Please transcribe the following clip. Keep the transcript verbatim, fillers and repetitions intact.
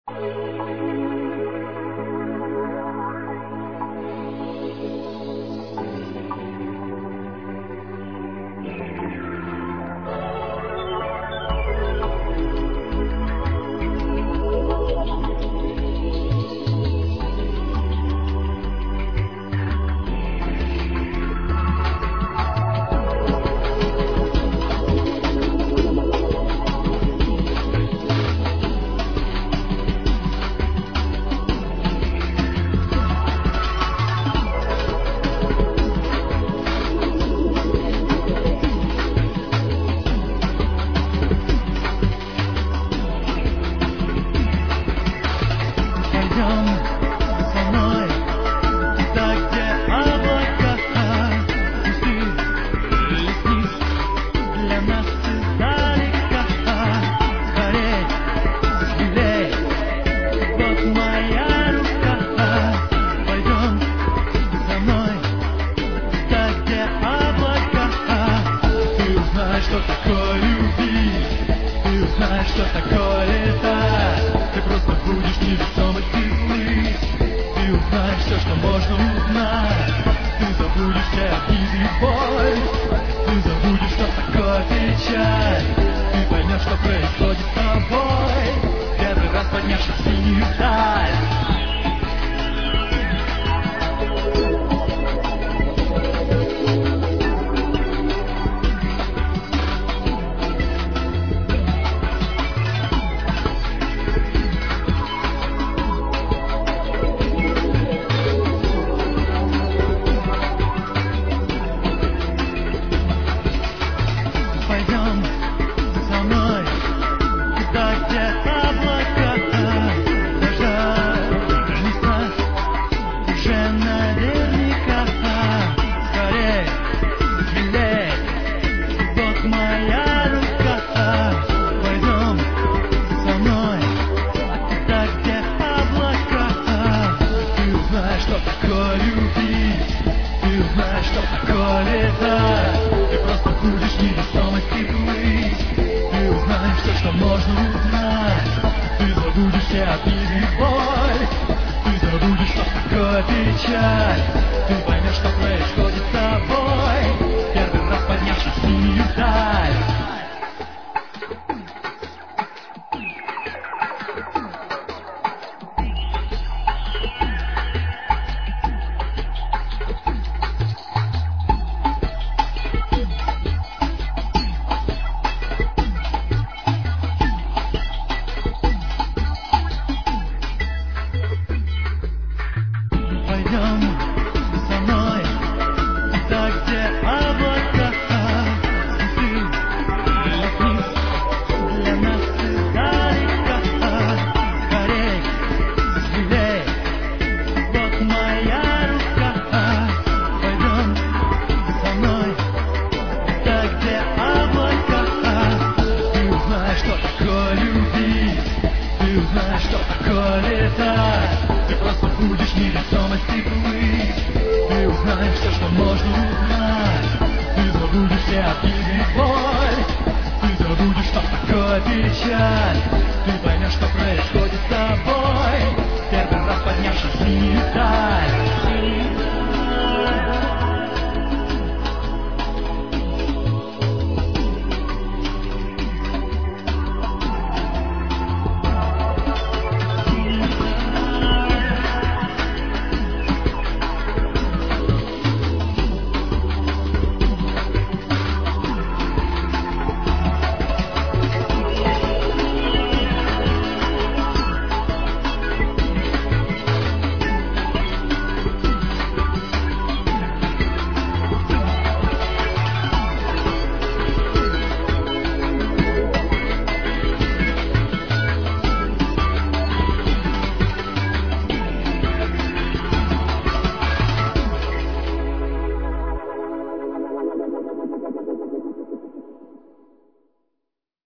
Что такое любить? Ты узнаешь, что такое летать. Ты просто будешь в невесомости плыть. Ты узнаешь все, что можно узнать. Ты забудешь все обиды и боль. Ты забудешь, что такое печаль. Ты поймешь, что происходит с тобой, первый раз поднявшись в синюю даль. Пойдем со мной туда, где облака дождя места уже наверняка. Скорей, смелей, вот моя рука. Пойдем со мной туда, где облака. Ты узнаешь, что такое любить. Ты узнаешь, что такое летать. Ты просто будешь в невесомости плыть. Ты узнаешь все, что можно узнать. Ты забудешь все обиды и боль. Ты забудешь, что такое печаль. Ты поймешь, что происходит с тобой, первый раз поднявшись в синюю даль. Пойдем со мной туда, где облака. Смотри, вниз, для нас издалека. Скорей, смелей, вот моя рука. Пойдем со мной туда, где облака. Ты узнаешь, что такое любить. Ты узнаешь, что такое летать. Ты просто будешь в невесомости плыть. Ты узнаешь все, что можно узнать. Ты забудешь все обиды и боль. Ты забудешь, что такое печаль. Ты поймешь, что происходит с тобой, первый раз поднявшись в синюю даль.